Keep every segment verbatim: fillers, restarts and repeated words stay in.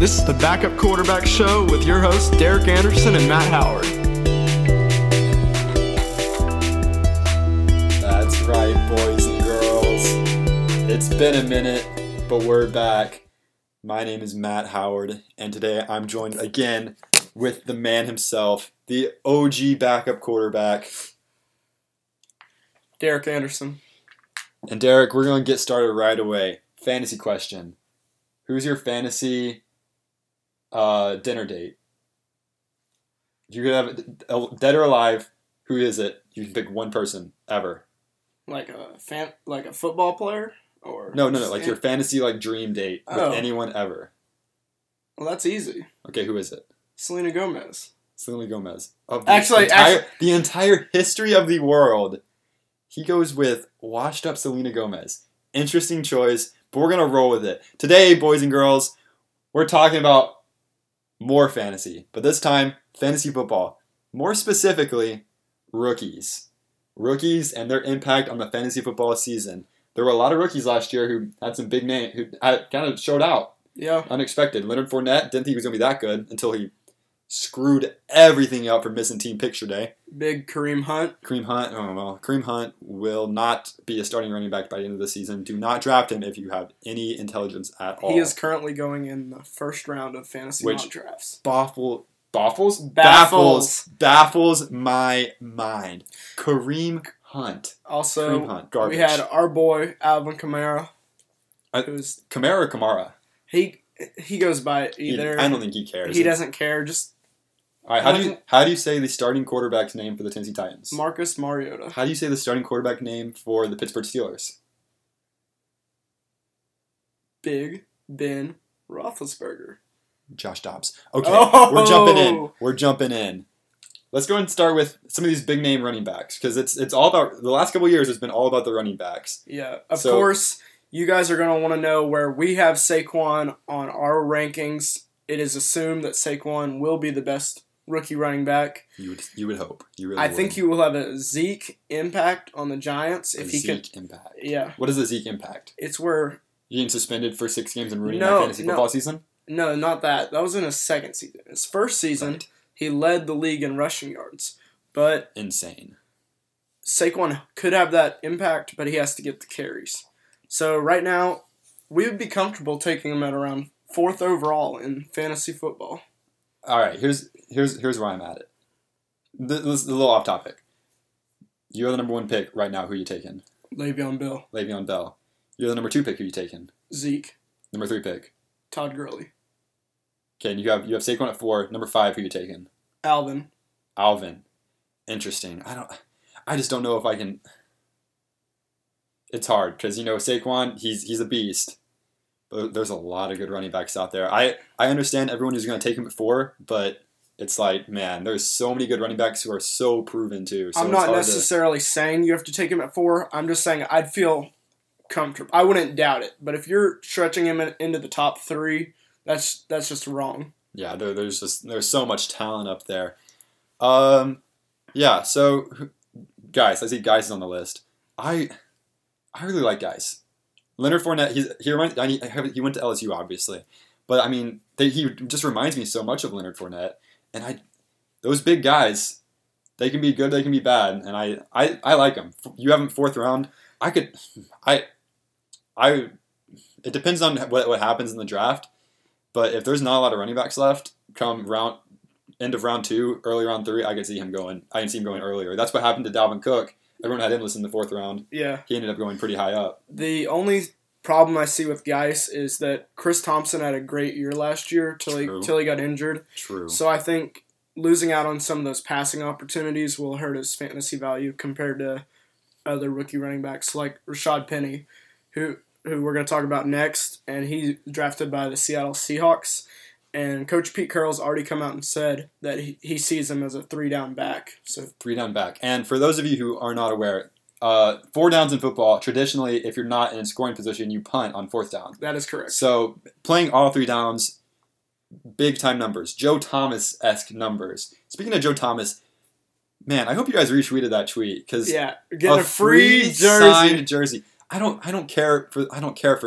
This is the Backup Quarterback Show with your hosts, Derek Anderson and Matt Howard. That's right, boys and girls. It's been a minute, but we're back. My name is Matt Howard, and today I'm joined again with the man himself, the O G backup quarterback, Derek Anderson. And Derek, we're going to get started right away. Fantasy question. Who's your fantasy uh, dinner date? You could have dead or alive. Who is it? You can pick one person ever. Like a fan, like a football player, or no, no, no. Like your fantasy like dream date with oh. anyone ever. Well, that's easy. Okay, who is it? Selena Gomez. Selena Gomez. Of the actually, entire, actually, the entire history of the world, he goes with washed up Selena Gomez. Interesting choice, but we're gonna roll with it today, boys and girls. We're talking about more fantasy, but this time fantasy football. More specifically, rookies. Rookies and their impact on the fantasy football season. There were a lot of rookies last year who had some big names, who kind of showed out. Yeah. Unexpected. Leonard Fournette, didn't think he was going to be that good until he screwed everything up for missing team picture day. Big Kareem Hunt. Kareem Hunt, oh well, Kareem Hunt will not be a starting running back by the end of the season. Do not draft him if you have any intelligence at all. He is currently going in the first round of fantasy Which mock drafts. Baffle, baffles? Baffles. Baffles. Baffles my mind. Kareem Hunt. Also, Kareem Hunt. Garbage. we had our boy, Alvin Kamara. I, who's Kamara or Kamara? He he goes by either. He, I don't think he cares. He doesn't care. Just all right. How do you how do you say the starting quarterback's name for the Tennessee Titans? Marcus Mariota. How do you say the starting quarterback name for the Pittsburgh Steelers? Big Ben Roethlisberger. Josh Dobbs. Okay, oh! we're jumping in. We're jumping in. Let's go and start with some of these big name running backs because it's it's all about the last couple of years. It's been all about the running backs. Yeah, of so, course. You guys are going to want to know where we have Saquon on our rankings. It is assumed that Saquon will be the best rookie running back. You would you would hope. You really I would. think he will have a Zeke impact on the Giants if a he Zeke can. impact. Yeah. What is the Zeke impact? It's where You getting suspended for six games and ruining No, my fantasy no. football season? no, not that. That was in his second season. His first season, Right. he led the league in rushing yards, but Insane. Saquon could have that impact, but he has to get the carries. So right now, we would be comfortable taking him at around fourth overall in fantasy football. All right, here's here's here's where I'm at it. This, this is a little off topic. You're the number one pick right now. Who you taking? Le'Veon Bell. Le'Veon Bell. You're the number two pick. Who you taking? Zeke. Number three pick. Todd Gurley. Okay, and you have you have Saquon at four. Number five. Who you taking? Alvin. Alvin. Interesting. I don't. I just don't know if I can. It's hard because you know Saquon. He's he's a beast. But there's a lot of good running backs out there. I I understand everyone is going to take him at four, but it's like man, there's so many good running backs who are so proven too. So I'm it's not hard necessarily saying you have to take him at four. I'm just saying I'd feel comfortable. I wouldn't doubt it. But if you're stretching him in, into the top three, that's that's just wrong. Yeah, there, there's just there's so much talent up there. Um, yeah. So, guys, I see guys is on the list. I I really like guys. Leonard Fournette. He's he reminds. I mean, he went to L S U obviously, but I mean, they, he just reminds me so much of Leonard Fournette. And I, those big guys, they can be good, they can be bad, and I I, I like them. You have them fourth round. I could, I, I. It depends on what what happens in the draft. But if there's not a lot of running backs left, come round end of round two, early round three, I can see him going. I can see him going earlier. That's what happened to Dalvin Cook. Everyone had him listed in the fourth round. Yeah. He ended up going pretty high up. The only problem I see with Geis is that Chris Thompson had a great year last year till he, till he got injured. True. So I think losing out on some of those passing opportunities will hurt his fantasy value compared to other rookie running backs like Rashad Penny, who who we're going to talk about next, and he's drafted by the Seattle Seahawks. And Coach Pete Carroll's already come out and said that he, he sees him as a three-down back. So three down back. And for those of you who are not aware, uh, four downs in football, traditionally, if you're not in a scoring position, you punt on fourth down. That is correct. So playing all three downs, big-time numbers. Joe Thomas-esque numbers. Speaking of Joe Thomas, man, I hope you guys retweeted that tweet because yeah, getting a, a free, free jersey. signed jersey. I don't, I don't care for, I don't care for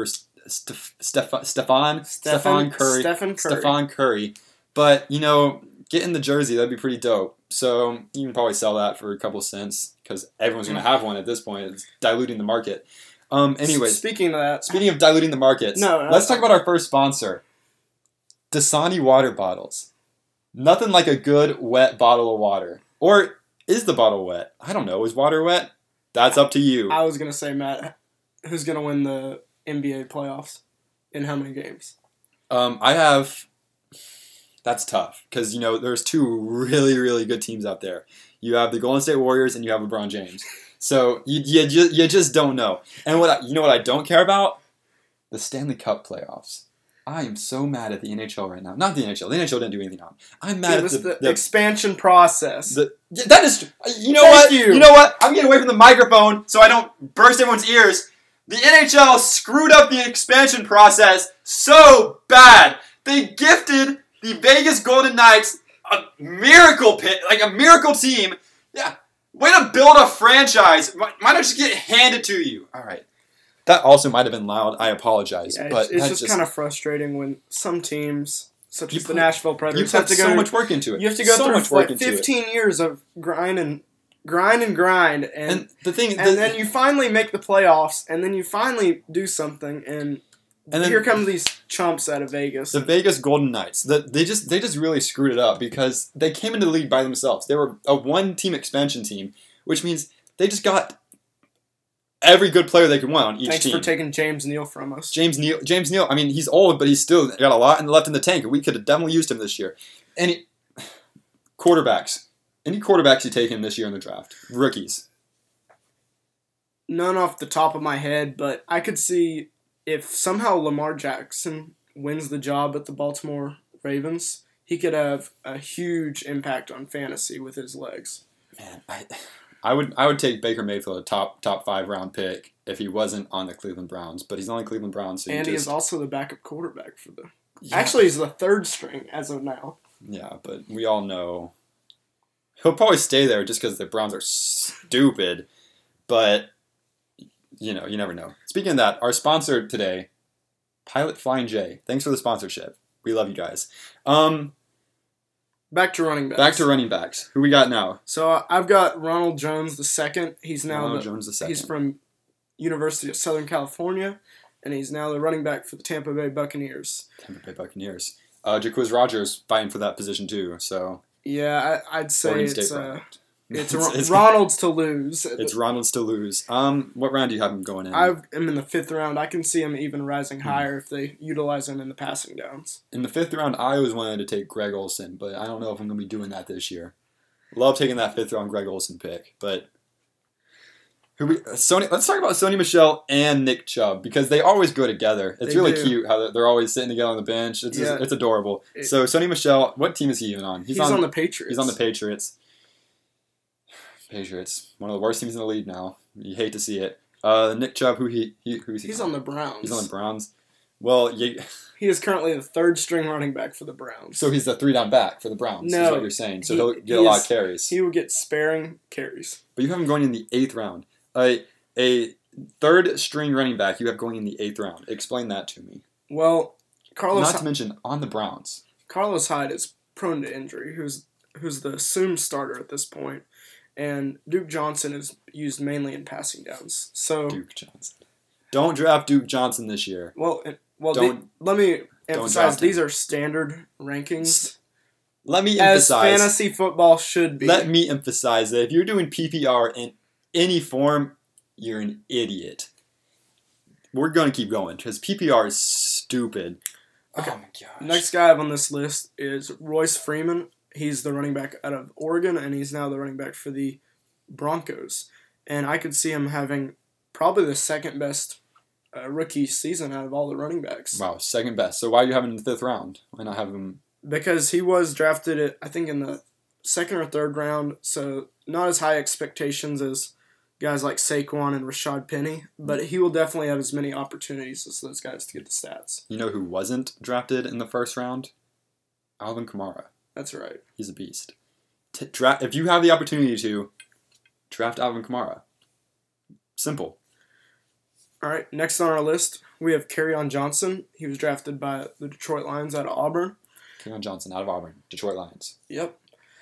Steph, Steph, Stephen, Stephen Stephen Curry. Stephen Curry. Stephen Curry. But, you know, getting the jersey, that'd be pretty dope. So you can probably sell that for a couple cents because everyone's going to have one at this point. It's diluting the market. Um, anyways. Speaking of that. Speaking of diluting the markets, no, no, let's talk about our first sponsor. Dasani water bottles. Nothing like a good wet bottle of water. Or is the bottle wet? I don't know. Is water wet? That's up to you. I was going to say, Matt, who's going to win the N B A playoffs? In how many games? Um, I have... That's tough because, you know, there's two really, really good teams out there. You have the Golden State Warriors and you have LeBron James. So you you just, you just don't know. And what I, you know what I don't care about? The Stanley Cup playoffs. I am so mad at the N H L right now. Not the N H L. The N H L didn't do anything on. I'm mad it at was the, the, the expansion process. The, yeah, that is, you know Thank what? You. you know what? I'm getting away from the microphone so I don't burst everyone's ears. The N H L screwed up the expansion process so bad. They gifted the Vegas Golden Knights a miracle pit, like a miracle team. Yeah, way to build a franchise. Why not just get handed to you? All right. That also might have been loud. I apologize. Yeah, but it's, it's just, just kind of frustrating when some teams, such you as put, the Nashville you Predators, put have to go so much work into it. You have to go so through much work like into fifteen it. years of grind and grind and grind, and And the thing, and the, then you finally make the playoffs, and then you finally do something, and, and then, here come these chumps out of Vegas. The Vegas Golden Knights. The, they just they just really screwed it up because they came into the league by themselves. They were a one-team expansion team, which means they just got every good player they could want on each Thanks team. for taking James Neal from us. James Neal. James Neal. I mean, he's old, but he's still got a lot left in the tank. We could have definitely used him this year. Any quarterbacks? Any quarterbacks you take in this year in the draft? Rookies. None off the top of my head, but I could see if somehow Lamar Jackson wins the job at the Baltimore Ravens, he could have a huge impact on fantasy with his legs. Man, I, I would I would take Baker Mayfield a top top five round pick if he wasn't on the Cleveland Browns, but he's on the Cleveland Browns, so and he he just, is also the backup quarterback for the. yeah. Actually, he's the third string as of now. Yeah, but we all know he'll probably stay there just because the Browns are stupid. But you know, you never know. Speaking of that, our sponsor today, Pilot Flying J. Thanks for the sponsorship. We love you guys. Um, back to running backs. Back to running backs. Who we got now? So uh, I've got Ronald Jones the second. He's now Ronald the, Jones the second. He's from University of Southern California, and he's now the running back for the Tampa Bay Buccaneers. Tampa Bay Buccaneers. Uh, Jaquiz Rogers fighting for that position too. So yeah, I, I'd say Oregon it's State uh, product. it's, It's- it's- Ronald's to lose. It's Ronald's to lose. Um, what round do you have him going in? I am in the fifth round. I can see him even rising Hmm. higher if they utilize him in the passing downs. In the fifth round, I always wanted to take Greg Olson, but I don't know if I'm going to be doing that this year. Love taking that fifth round Greg Olson pick, but who we Sony? Let's talk about Sony Michel and Nick Chubb because they always go together. It's They really do. cute how they're, they're always sitting together on the bench. It's just, Yeah. it's adorable. It- so Sony Michel, what team is he even on? He's, on, the Patriots. He's on the Patriots. Patriots, one of the worst teams in the league now. You hate to see it. Uh, Nick Chubb, who he, he who's he? He's on the Browns. He's on the Browns. Well, you, He is currently the third string running back for the Browns. so he's the three down back for the Browns. No, is what you're saying. So he- he'll get he a lot is- of carries. He will get sparing carries. But you have him going in the eighth round. A a third string running back you have going in the eighth round. Explain that to me. Well, Carlos Not to mention on the Browns. Carlos Hyde is prone to injury. Who's who's the assumed starter at this point, and Duke Johnson is used mainly in passing downs. So Duke Johnson. Don't draft Duke Johnson this year. well, it- well, the, Don't- let me don't emphasize draft him. these are standard rankings Let me as emphasize. fantasy football should be. Let me emphasize that if you're doing P P R in any form, you're an idiot. We're going to keep going because P P R is stupid. Okay. Oh my gosh. Next guy I have on this list is Royce Freeman. He's the running back out of Oregon, and he's now the running back for the Broncos. And I could see him having probably the second best uh, rookie season out of all the running backs. Wow, second best. So why are you having him in the fifth round? Why not have him? Because he was drafted, at, I think, in the second or third round, so not as high expectations as guys like Saquon and Rashad Penny, but he will definitely have as many opportunities as those guys to get the stats. You know who wasn't drafted in the first round? Alvin Kamara. That's right. He's a beast. T- dra- if you have the opportunity to, draft Alvin Kamara. Simple. All right, next on our list, we have Kerryon Johnson. He was drafted by the Detroit Lions out of Auburn. Kerryon Johnson out of Auburn, Detroit Lions. Yep.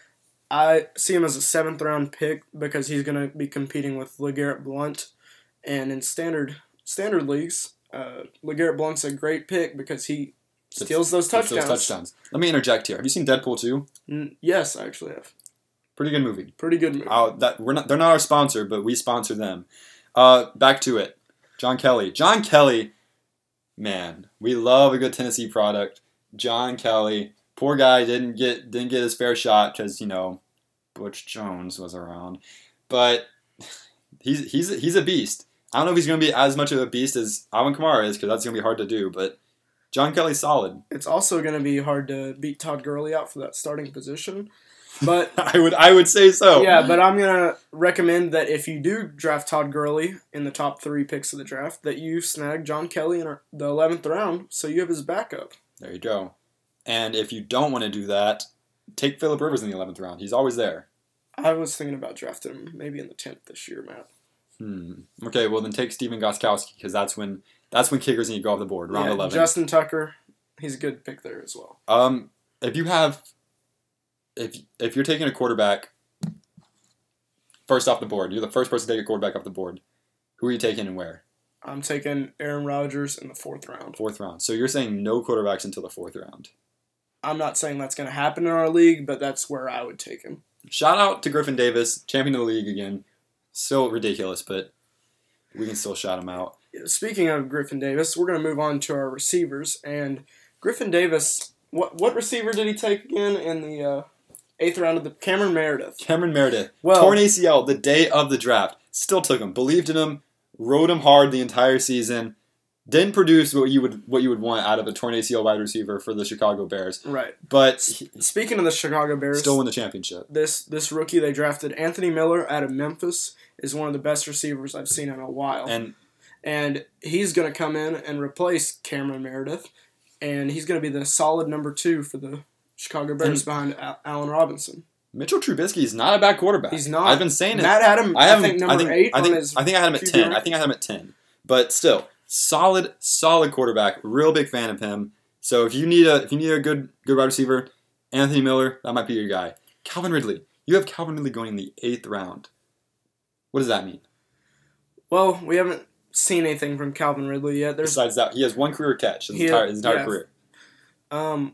I see him as a seventh round pick because he's going to be competing with LeGarrette Blount. And in standard standard leagues, uh, LeGarrette Blount's a great pick because he steals those touchdowns. Those touchdowns. Let me interject here. Have you seen Deadpool two? Mm, yes, I actually have. Pretty good movie. Pretty good movie. Oh, that we're not. They're not our sponsor, but we sponsor them. Uh, back to it. John Kelly. John Kelly. Man, we love a good Tennessee product. John Kelly. Poor guy didn't get didn't get his fair shot because you know Butch Jones was around, but he's he's he's a beast. I don't know if he's going to be as much of a beast as Alvin Kamara is because that's going to be hard to do, but John Kelly's solid. It's also going to be hard to beat Todd Gurley out for that starting position. But I would I would say so. Yeah, but I'm going to recommend that if you do draft Todd Gurley in the top three picks of the draft, that you snag John Kelly in the eleventh round so you have his backup. There you go. And if you don't want to do that, take Phillip Rivers in the eleventh round. He's always there. I was thinking about drafting him maybe in the tenth this year, Matt. Hmm. Okay, well then take Steven Gostkowski because that's when that's when kickers need to go off the board, round yeah, eleven. Justin Tucker, he's a good pick there as well. Um, if you have, if if you're taking a quarterback first off the board, you're the first person to take a quarterback off the board. Who are you taking and where? I'm taking Aaron Rodgers in the fourth round. Fourth round. So you're saying no quarterbacks until the fourth round. I'm not saying that's going to happen in our league, but that's where I would take him. Shout out to Griffin Davis, champion of the league again. Still ridiculous, but we can still shout him out. Speaking of Griffin Davis, we're going to move on to our receivers. And Griffin Davis, what what receiver did he take again in the uh, eighth round of the Cameron Meredith? Cameron Meredith. Well, torn A C L the day of the draft. Still took him. Believed in him. Rode him hard the entire season. Didn't produce what you would what you would want out of a torn A C L wide receiver for the Chicago Bears. Right. But speaking of the Chicago Bears, still win the championship. This this rookie they drafted, Anthony Miller out of Memphis, is one of the best receivers I've seen in a while. And and he's going to come in and replace Cameron Meredith, and he's going to be the solid number two for the Chicago Bears behind Al- Allen Robinson. Mitchell Trubisky is not a bad quarterback. He's not. I've been saying it. Matt had him, I, I think, number I think, eight I think, on his I think I had him at Q B ten. rank. I think I had him at ten. But still, solid, solid quarterback. Real big fan of him. So if you need a if you need a good good wide receiver, Anthony Miller, that might be your guy. Calvin Ridley. You have Calvin Ridley going in the eighth round. What does that mean? Well, we haven't seen anything from Calvin Ridley yet. There's Besides that, he has one career catch his He- entire, his entire yeah. career. Um,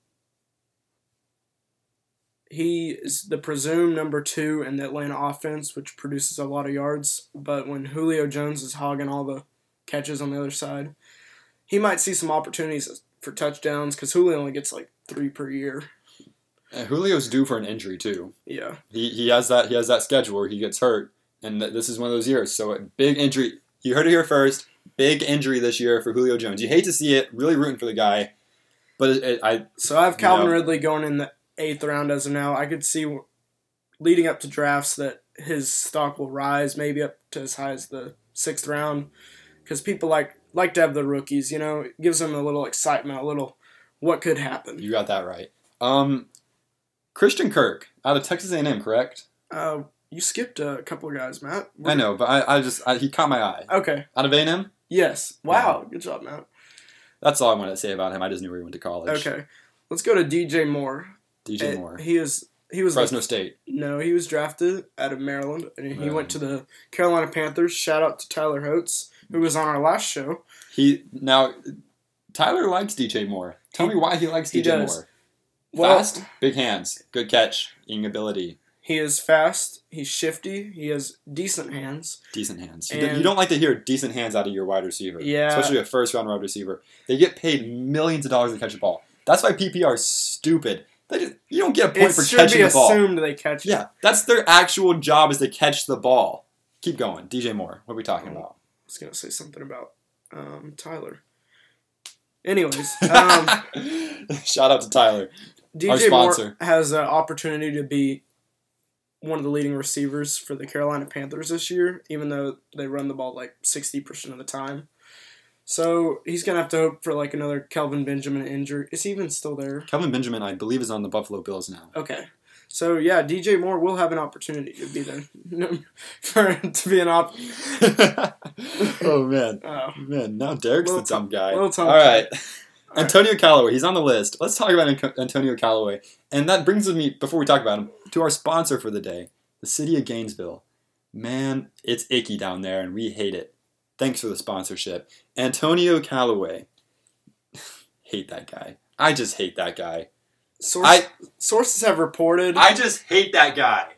he is the presumed number two in the Atlanta offense, which produces a lot of yards. But when Julio Jones is hogging all the catches on the other side, he might see some opportunities for touchdowns because Julio only gets like three per year. And Julio's due for an injury too. Yeah. He he has that he has that schedule where he gets hurt, and th- this is one of those years. So a big injury. You heard it here first. Big injury this year for Julio Jones. You hate to see it. Really rooting for the guy, but it, it, I So I have Calvin you know, Ridley going in the eighth round as of now. I could see leading up to drafts that his stock will rise, maybe up to as high as the sixth round, because people like like to have the rookies. You know, it gives them a little excitement, a little what could happen. you got that right. Um, Christian Kirk out of Texas A and M, correct? Uh, you skipped a couple of guys, Matt. I know, but I, I just I, he caught my eye. Okay. Out of A and M. Yes. Wow. Good job, Matt. That's all I wanted to say about him. I just knew where he went to college. Okay. Let's go to D J Moore. D J Uh, Moore, He is. He was Fresno the- State. No, he was drafted out of Maryland, and he Maryland. went to the Carolina Panthers. Shout out to Tyler Holtz, who was on our last show. He now Tyler likes D J Moore. Tell He- me why he likes he D J does. Moore. Well, Fast, big hands, good catch, ing ability, he is fast. He's shifty. He has decent hands. decent hands. You, And- don't, you don't like to hear decent hands out of your wide receiver, Yeah. especially a first round wide receiver. They get paid millions of dollars to catch a ball. That's why P P R is stupid. They just, you don't get a point It for should catching be the ball. assumed they catch it. Yeah, that's their actual job is to catch the ball. Keep going, D J Moore. What are we talking Oh. about? I was gonna say something about um, Tyler. Anyways, um, Shout out to Tyler. D Our J Moore sponsor. has an opportunity to be one of the leading receivers for the Carolina Panthers this year, even though they run the ball like sixty percent of the time. So he's going to have to hope for like another Kelvin Benjamin injury. Is he even still there? Kelvin Benjamin, I believe, is on the Buffalo Bills now. Okay. So yeah, D J Moore will have an opportunity to be the for to be an op. Oh man, Oh. man! Now Derek's the dumb guy. Little All right, All Antonio Callaway. He's on the list. Let's talk about An- Antonio Callaway, and that brings me before we talk about him to our sponsor for the day, the city of Gainesville. Man, it's icky down there, and we hate it. Thanks for the sponsorship, Antonio Callaway. Hate that guy. I just hate that guy. Source, I, sources have reported. I just hate that guy.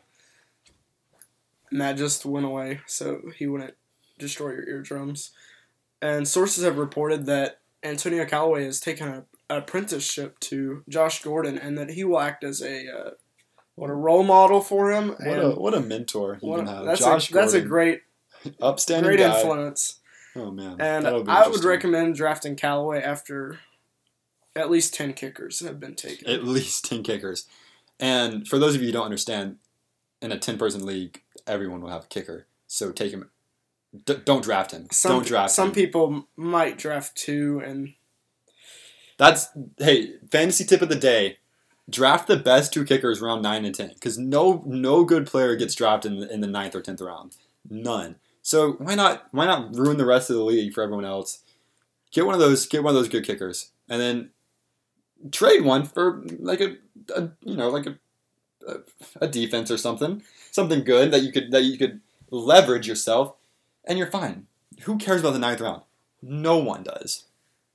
Matt just went away, so he wouldn't destroy your eardrums. And sources have reported that Antonio Callaway has taken a, an apprenticeship to Josh Gordon, and that he will act as a uh, what a role model for him. What and a what a mentor he what, can have. That's Josh a, that's a Gordon, great upstanding great guy. influence. Oh man, And that'll be I would interesting. recommend drafting Callaway after at least ten kickers have been taken. At least ten kickers. And for those of you who don't understand, in a ten-person league, everyone will have a kicker. So take him. D- don't draft him. Some, don't draft some him. people might draft two, and That's hey, fantasy tip of the day. Draft the best two kickers round nine and ten, because no no good player gets drafted in the, in the ninth or tenth round. None. So why not why not ruin the rest of the league for everyone else? Get one of those get one of those good kickers, and then trade one for like a, a you know like a, a a defense or something something good that you could that you could leverage yourself, and you're fine. Who cares about the ninth round? No one does.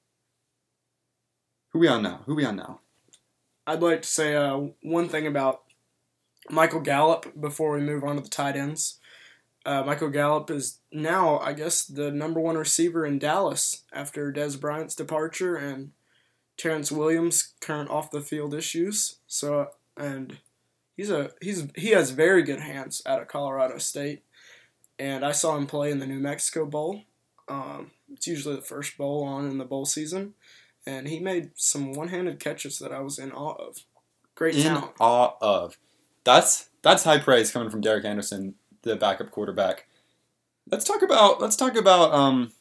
Who we on now? Who we on now? I'd like to say uh, one thing about Michael Gallup before we move on to the tight ends. Uh, Michael Gallup is now, I guess, the number one receiver in Dallas after Des Bryant's departure and Terrence Williams' current off-the-field issues. So, and he's a he's he has very good hands out of Colorado State, and I saw him play in the New Mexico Bowl. Um, it's usually the first bowl on in the bowl season, and he made some one-handed catches that I was in awe of. Great in talent. awe of. That's that's high praise coming from Derek Anderson, the backup quarterback. Let's talk about let's talk about um,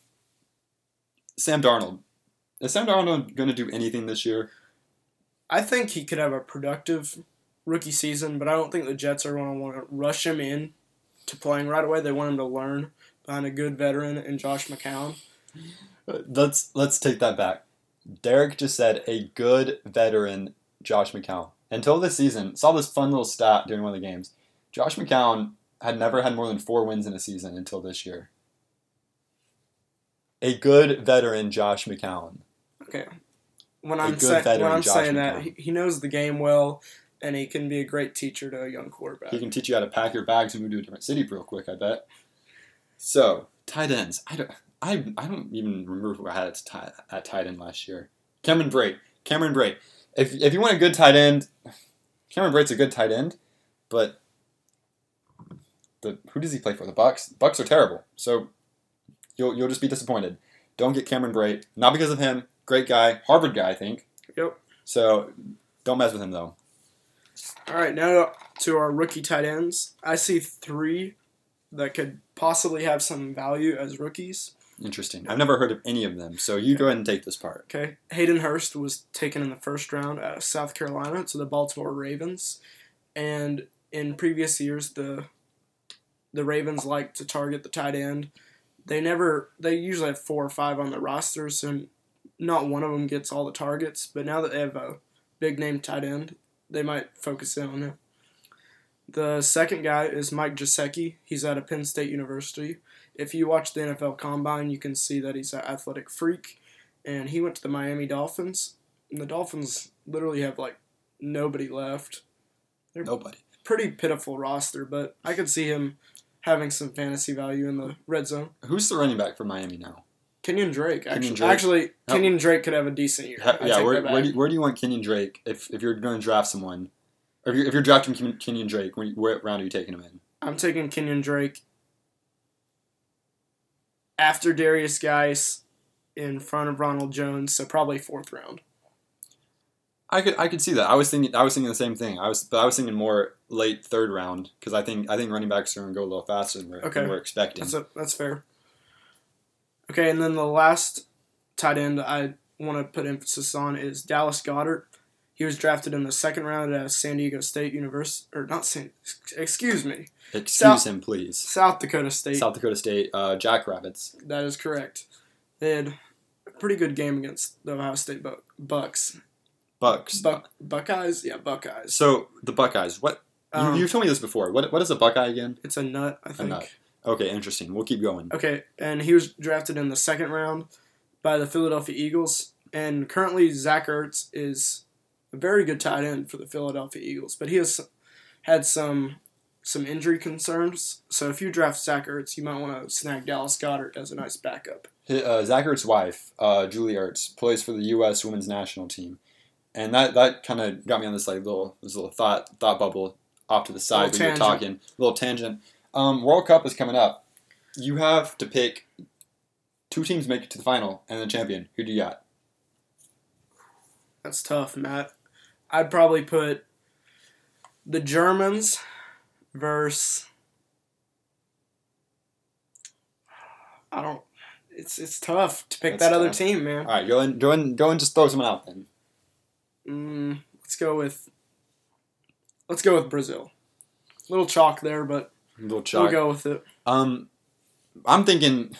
Sam Darnold. Is Sam Darnold going to do anything this year? I think he could have a productive rookie season, but I don't think the Jets are going to want to rush him in to playing right away. They want him to learn behind a good veteran in Josh McCown. Let's let's take that back. Derek just said a good veteran, Josh McCown. Until this season, saw this fun little stat during one of the games. Josh McCown had never had more than four wins in a season until this year. A good veteran, Josh McCown. Okay, when A I'm, good say, when veteran, I'm Josh saying that, McCown. he, he knows the game well, and he can be a great teacher to a young quarterback. He can teach you how to pack your bags and move to a different city real quick, I bet. So, tight ends. I don't, I, I don't even remember who I had at tight, at tight end last year. Cameron Brate. Cameron Brate. If, if you want a good tight end, Cameron Brate's a good tight end, but the who does he play for? The Bucks? The Bucks are terrible. So, you'll you'll just be disappointed. Don't get Cameron Brate. Not because of him. Great guy. Harvard guy, I think. Yep. So, don't mess with him, though. All right, now to our rookie tight ends. I see three that could possibly have some value as rookies. Interesting. I've never heard of any of them, so you go ahead and take this part. Okay, Hayden Hurst was taken in the first round out of South Carolina to the Baltimore Ravens, and in previous years, the the Ravens like to target the tight end. They never, they usually have four or five on the roster, so not one of them gets all the targets. But now that they have a big name tight end, they might focus in on him. The second guy is Mike Gesicki. He's out of Penn State University. If you watch the N F L Combine, you can see that he's an athletic freak. And he went to the Miami Dolphins. And the Dolphins literally have, like, nobody left. They're Nobody. pretty pitiful roster, but I could see him having some fantasy value in the red zone. Who's the running back for Miami now? Kenyon Drake. Actually, Kenyon Drake. actually Oh. Kenyon Drake could have a decent year. Ha- I yeah, take where, that back. where, do you, where do you want Kenyon Drake if, if you're going to draft someone? Or if you're, if you're drafting Ken- Kenyon Drake, when, where round are you taking him in? I'm taking Kenyon Drake after Darius Geis, in front of Ronald Jones, so probably fourth round. I could I could see that. I was thinking I was thinking the same thing. I was but I was thinking more late third round because I think I think running backs are going to go a little faster than we're, Okay. than we're expecting. That's a, that's fair. Okay, and then the last tight end I want to put emphasis on is Dallas Goddard. He was drafted in the second round at San Diego State University, or not San, excuse me. Excuse South, him, please. South Dakota State. South Dakota State, uh, Jackrabbits. That is correct. They had a pretty good game against the Ohio State Buck, Bucks. Bucks. Buck, Buckeyes? Yeah, Buckeyes. So, the Buckeyes, what, Um, you, you've told me this before. What What is a Buckeye again? It's a nut, I think. nut. Okay, interesting. We'll keep going. Okay, and he was drafted in the second round by the Philadelphia Eagles, and currently Zach Ertz is a very good tight end for the Philadelphia Eagles, but he has had some some injury concerns. So if you draft Zach Ertz, you might want to snag Dallas Goedert as a nice backup. Uh, Zach Ertz's wife, uh, Julie Ertz, plays for the U S women's national team, and that, that kind of got me on this like little this little thought thought bubble off to the side when you were talking. Little tangent. Um, World Cup is coming up. You have to pick two teams make it to the final and the champion. Who do you got? That's tough, Matt. I'd probably put the Germans versus. I don't. It's it's tough to pick That's that other tough. team, man. All right, go and go and go and just throw someone out then. Mm, let's go with. Let's go with Brazil. Little chalk there, but A little chalk. we'll go with it. Um, I'm thinking.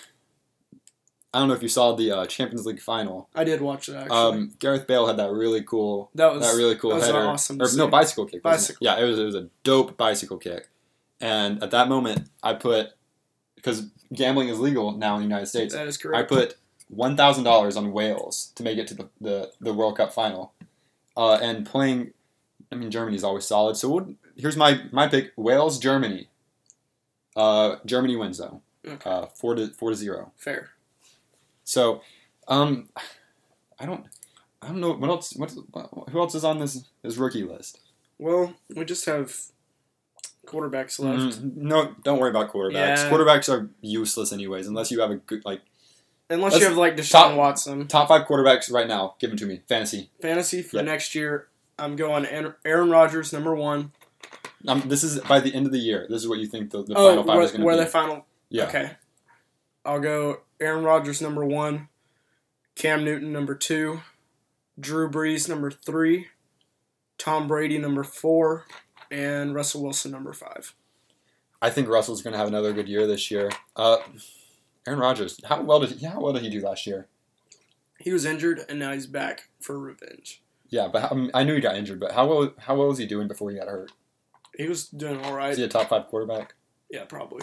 I don't know if you saw the uh, Champions League final. I did watch that actually. Um, Gareth Bale had that really cool. that was that really cool that was header. awesome. to Or see. no, bicycle kick. wasn't it? Bicycle. Yeah, it was. It was a dope bicycle kick. And at that moment, I put because gambling is legal now in the United States. That is I correct. put one thousand dollars on Wales to make it to the, the, the World Cup final. Uh, and playing, I mean, Germany's always solid. So we'll, here's my, my pick: Wales, Germany. Uh, Germany wins though, Okay. uh, four to four to zero. Fair. So, um, I don't, I don't know what else. What who else is on this this rookie list? Well, we just have quarterbacks left. Mm, no, don't worry about quarterbacks. Yeah. Quarterbacks are useless anyways, unless you have a good like Unless Let's- you have like Deshaun top- Watson. top five quarterbacks right now. Give them to me. Fantasy. Fantasy for Yep. next year, I'm going Aaron- Aaron Rodgers, number one. Um, this is by the end of the year. This is what you think the, the oh, final five where, is going to where be. they final. yeah. Okay. I'll go Aaron Rodgers, number one. Cam Newton, number two. Drew Brees, number three. Tom Brady, number four. And Russell Wilson, number five. I think Russell's going to have another good year this year. Uh, Aaron Rodgers. How well did he, how well did he do last year? He was injured, and now he's back for revenge. Yeah, but how, I, mean, I knew he got injured. But how well how well was he doing before he got hurt? He was doing all right. Is he a top five quarterback? Yeah, probably.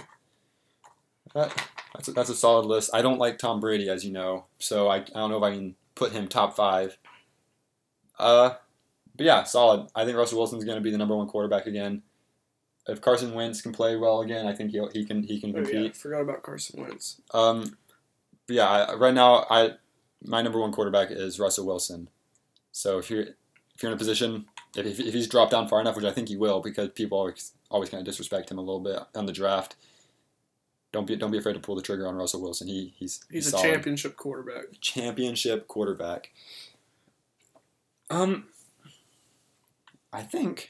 That, that's a, that's a solid list. I don't like Tom Brady, as you know, so I, I don't know if I can put him top five. Uh, but yeah, solid. I think Russell Wilson's going to be the number one quarterback again. If Carson Wentz can play well again, I think he he can he can Oh, compete. yeah, forgot about Carson Wentz. Um, but yeah, I, right now I my number one quarterback is Russell Wilson. So if you're if you're in a position if if he's dropped down far enough, which I think he will, because people always always kind of disrespect him a little bit on the draft. Don't be don't be afraid to pull the trigger on Russell Wilson. He he's He's a solid. championship quarterback. Championship quarterback. Um, I think.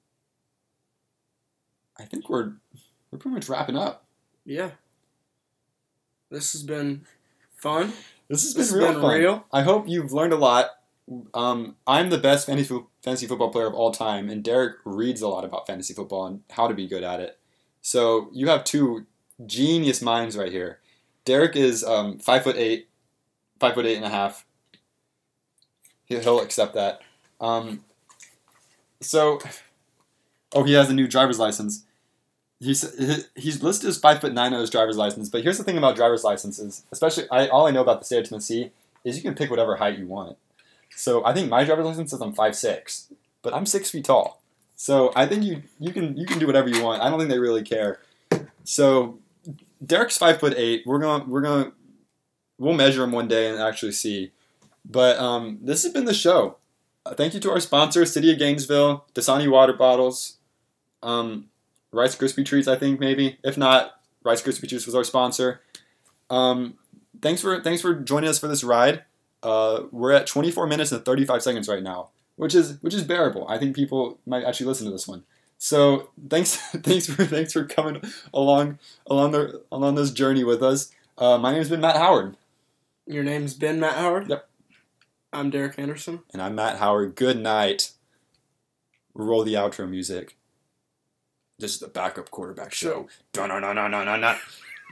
I think we're we're pretty much wrapping up. Yeah. This has been fun. This has This been has real been fun. real. I hope you've learned a lot. Um, I'm the best fantasy fo- fantasy football player of all time, and Derek reads a lot about fantasy football and how to be good at it. So you have two genius minds right here. Derek is um, five foot eight, five foot eight and a half. He'll, he'll accept that. Um, so, oh, he has a new driver's license. He's he's listed as five foot nine on his driver's license. But here's the thing about driver's licenses, especially I, all I know about the state of Tennessee is you can pick whatever height you want. So I think my driver's license says I'm five six, but I'm six feet tall. So I think you you can you can do whatever you want. I don't think they really care. So Derek's five foot eight. We're gonna we're gonna we'll measure him one day and actually see. But um, this has been the show. Uh, thank you to our sponsor, City of Gainesville, Dasani water bottles, um, Rice Krispie treats. I think maybe if not, Rice Krispie treats was our sponsor. Um, thanks for thanks for joining us for this ride. Uh, we're at twenty-four minutes and thirty-five seconds right now, which is which is bearable. I think people might actually listen to this one. So thanks thanks for thanks for coming along along the along this journey with us. Uh, my name has been Matt Howard. Your name's Ben Matt Howard? Yep. I'm Derek Anderson. And I'm Matt Howard. Good night. Roll the outro music. This is the backup quarterback show. Dun-dun-dun-dun-dun-dun.